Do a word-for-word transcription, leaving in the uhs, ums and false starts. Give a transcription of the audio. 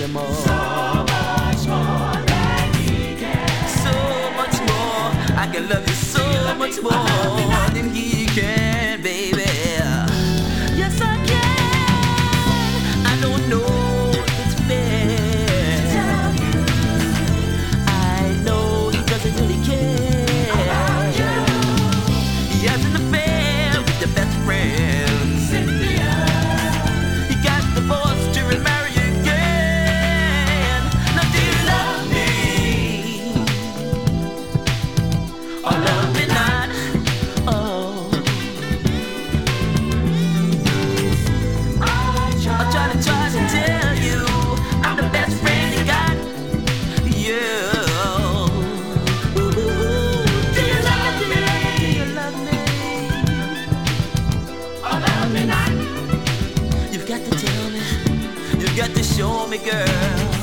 you more. So much more than he can. So much more. I can love you so much more than he can, baby. Yes, I can. I don't know if it's fair to tell you. I know he doesn't really care about you. He has an affair with your best friend, Cynthia. He got divorced to remarry again. Now do you love me? Or love me not? Oh, I try to try to tell you I'm the best friend you got. Yeah. Ooh, do you love me? Do you love me? Or love me not. You've got to tell me. You've got to show me, girl.